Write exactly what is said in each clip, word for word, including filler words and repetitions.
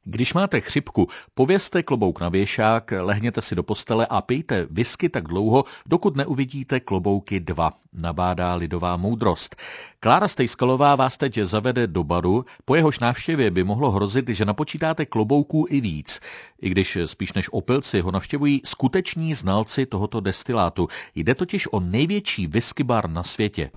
Když máte chřipku, povězte klobouk na věšák, lehněte si do postele a pijte whisky tak dlouho, dokud neuvidíte klobouky dva, nabádá lidová moudrost. Klára Stejskalová vás teď zavede do baru, po jehož návštěvě by mohlo hrozit, že napočítáte klobouků i víc. I když spíš než opilci ho navštěvují skuteční znalci tohoto destilátu. Jde totiž o největší whisky bar na světě.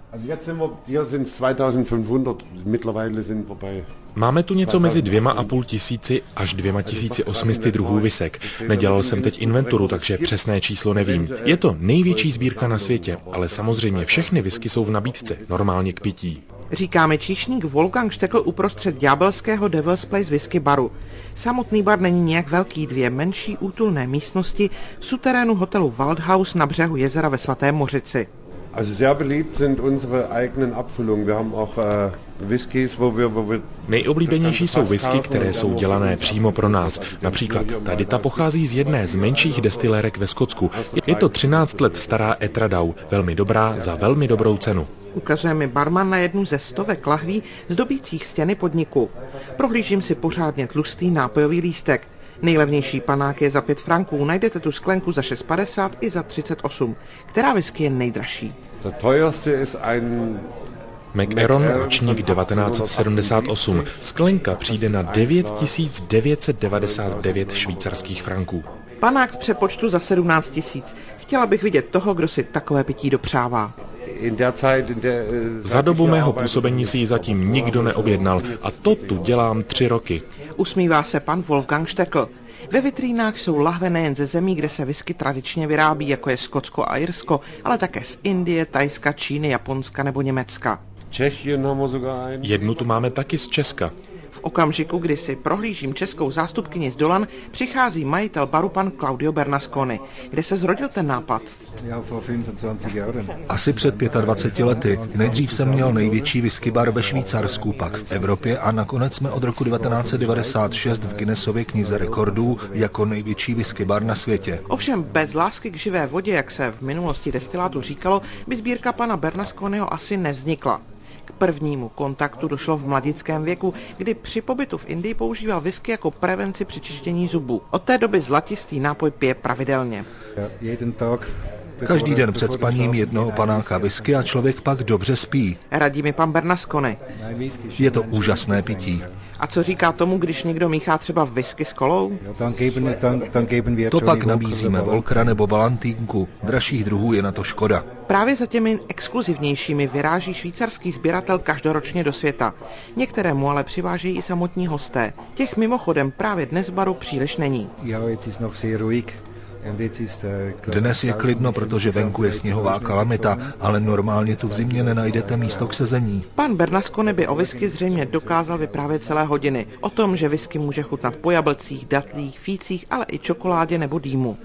Máme tu něco mezi dvěma a půl tisíci až dvěma tisíci osmisty druhů visek. Nedělal jsem teď inventuru, takže přesné číslo nevím. Je to největší sbírka na světě, ale samozřejmě všechny whisky jsou v nabídce, normálně k pití. Říká mi číšník Wolfgang Steckl uprostřed ďábelského Devil's Place whisky baru. Samotný bar není nějak velký, dvě menší útulné místnosti v suterénu hotelu Waldhaus na břehu jezera ve Svaté Mořici. Also sehr beliebt sind unsere eigenen Abfüllungen. Wir haben auch äh, Whiskys, wo wir, wo wir Nejoblíbenější jsou whisky, které jsou dělané přímo pro nás. Například tady ta pochází z jedné z menších destilérek ve Skotsku. Je to třináct let stará Etradau, velmi dobrá za velmi dobrou cenu. Ukazuje mi barman na jednu ze stovek lahví zdobících stěny podniku. Prohlížím si pořádně tlustý nápojový lístek. Nejlevnější panák je za pět franků, najdete tu sklenku za šest padesát i za třicet osm. Která whisky je nejdražší? Mac'Aaron, ročník devatenáct set sedmdesát osm. Sklenka přijde na devět tisíc devět set devadesát devět švýcarských franků. Panák v přepočtu za sedmnáct tisíc. Chtěla bych vidět toho, kdo si takové pití dopřává. Za dobu mého působení si ji zatím nikdo neobjednal a to tu dělám tři roky. Usmívá se pan Wolfgang Steckl. Ve vitrínách jsou lahve nejen ze zemí, kde se whisky tradičně vyrábí, jako je Skotsko a Irsko, ale také z Indie, Thajska, Číny, Japonska nebo Německa. Jednu tu máme taky z Česka. V okamžiku, kdy si prohlížím českou zástupkyni z Dolan, přichází majitel baru pan Claudio Bernasconi. Kde se zrodil ten nápad? Asi před dvaceti pěti lety. Nejdřív jsem měl největší whisky bar ve Švýcarsku, pak v Evropě a nakonec jsme od roku devatenáct set devadesát šest v Guinnessově knize rekordů jako největší whisky bar na světě. Ovšem bez lásky k živé vodě, jak se v minulosti destilátu říkalo, by sbírka pana Bernasconiho asi nevznikla. K prvnímu kontaktu došlo v mladickém věku, kdy při pobytu v Indii používal whisky jako prevenci při čištění zubů. Od té doby zlatistý nápoj pije pravidelně. Každý den před spaním jednoho panáka whisky a člověk pak dobře spí. Radí mi pan Bernasconi. Je to úžasné pití. A co říká tomu, když někdo míchá třeba whisky s kolou? To pak nabízíme Volkra nebo Balantínku. Dražších druhů je na to škoda. Právě za těmi exkluzivnějšími vyráží švýcarský sběratel každoročně do světa. Některému ale přivážejí i samotní hosté. Těch mimochodem právě dnes v baru příliš není. Dnes je klidno, protože venku je sněhová kalamita, ale normálně tu v zimě nenajdete místo k sezení. Pan Bernasconi by o whisky zřejmě dokázal vyprávět celé hodiny. O tom, že whisky může chutnat po jablcích, datlích, fících, ale i čokoládě nebo dýmu.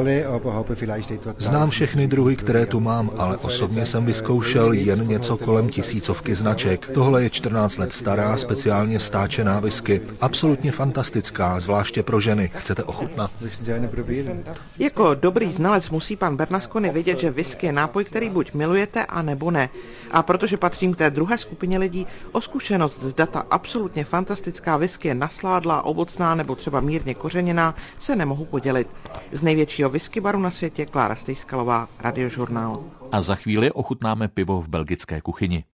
Znám všechny druhy, které tu mám, ale osobně jsem vyzkoušel jen něco kolem tisícovky značek. Tohle je čtrnáct let stará, speciálně stáčená whisky. Absolutně fantastická, zvláště pro ženy. Chcete ochutnat? Jako dobrý znalec musí pan Bernasconi vědět, že whisky je nápoj, který buď milujete, a nebo ne. A protože patřím k té druhé skupině lidí, o zkušenost z data absolutně fantastická whisky je nasládlá, ovocná nebo třeba mírně kořeněná, se nemohu podělit. Z největšího whisky baru na světě Klára Stejskalová, Radiožurnál. A za chvíli ochutnáme pivo v belgické kuchyni.